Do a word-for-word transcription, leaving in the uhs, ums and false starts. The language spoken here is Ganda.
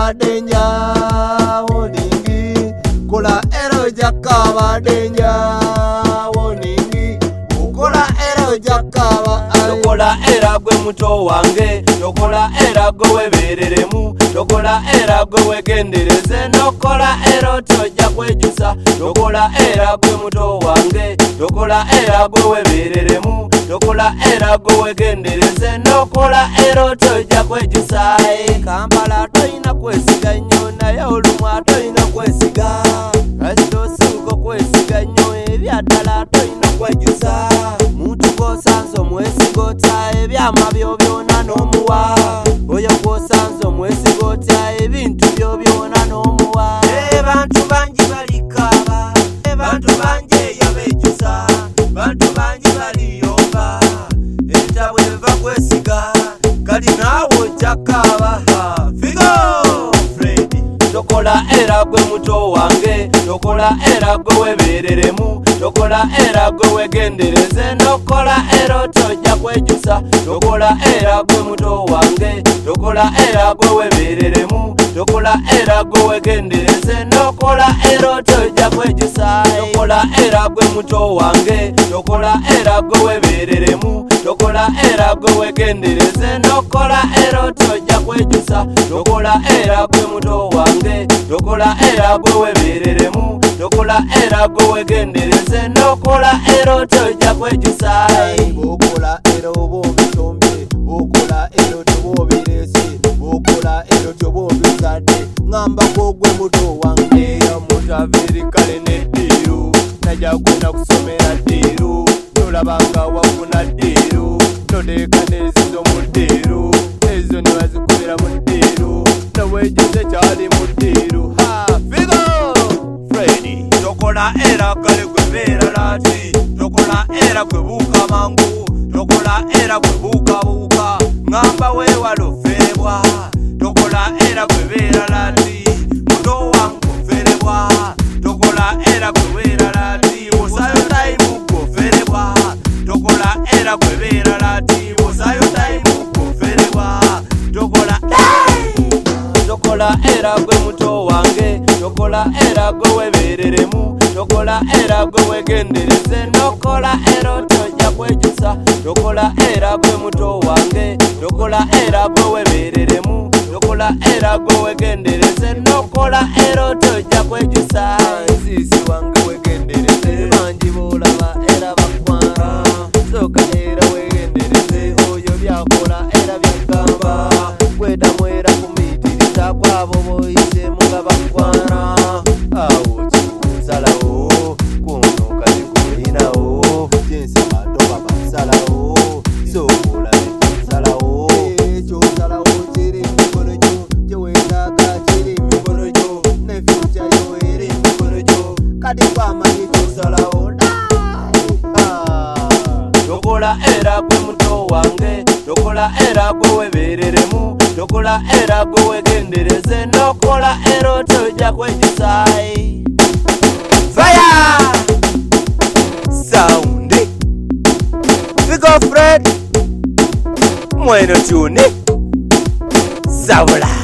badenya woningi kola ero jakaba denya woningi ukola ero jakaba tokola era gwe muto wange tokola era gwe webereremu tokola era gwe wegendereze nokola era tojja kwejusa tokola era gwe muto wange tokola era gwe webereremu tokola era gwe wegendereze nokola era tojja kwejusa Kampala toyina kwesiga nnyo naye olumwa toyina kwesiga kasitosuko kwesiga nnyo ebyaddala toyina kwejusa muntu gwosanze omwesigota ebyama byo byona n'omuwa oyo gwosanze omwesigota ebintu byo byona n'omuwa bantu bangi balikaba bantu bangi eyo bejusa bantu bangi baliyomba ebitabo ebiva kwesiga kali naawe ojjakaba figo Fredi tokola era gwe muto wange tokola era gwe webereremu tokola era gwe wegendereze nokola era tojja kwejusa tokola era gwe muto wange tokola era gwe webereremu tokola era gwe wegendereze nokola era tojja kwejusa tokola era gwe muto wange tokola era gwe webereremu tokola era gwe wegendereze nokola era tojja kwejusa tokola era gwe muto wange tokola era gwe webereremu tokola era gwe wegendereze nokola era tojja kwejusa bokola era obobitombe bokola era tobobirese bokola era tobobizadde ngamba gwe muto wange mutaviri kale neddiru najja kwenda kusomera ddiru nolabanga wafuna ddiru noteeka nezizo mu ddiru ezo niwazikubira mu ddiru nowejeze kyali mu ddiru figo Fredi tokola era kale gwebeera lati tokola era gwebuuka mangu tokola era gwebuukabuuka ngamba weewala oferebwa tokola era gwebeera lati muto wange oferebwa tokola era gwebeera lati osayo tayimu gwoferebwa tokola era gwebeera lati osayo tayimu gwoferebwa tokola tokola era gwe muto wange tokola era gwe webereremu tokola era gwe wegendereze nokola era tojja kwejusa tokola era gwe muto wange tokola era gwe webereremu tokola era gwe wegendereze nokola era tojja kwejusa sisi wange wegendereze bangi bolaba era bakwara soka era wegendereze oyo byakola era byagamba gwedamu era kumitiriza kwabo boyise muga bakwara awo kikusalawo kuno kati kulinawo jensema toba basalawo sokola besalawo ekyosalawo kiri mikono gyo gyewetaaga kiri mikono gyo ne fyuca yo eri mikono gyo kati kwamanyi kyosalawo tokola era gwe muto wange tokola era gwe webereremu tokola era gwe wegendereze nokola era tojja kwejusa fire sound Figo Fred mweno tune Zabula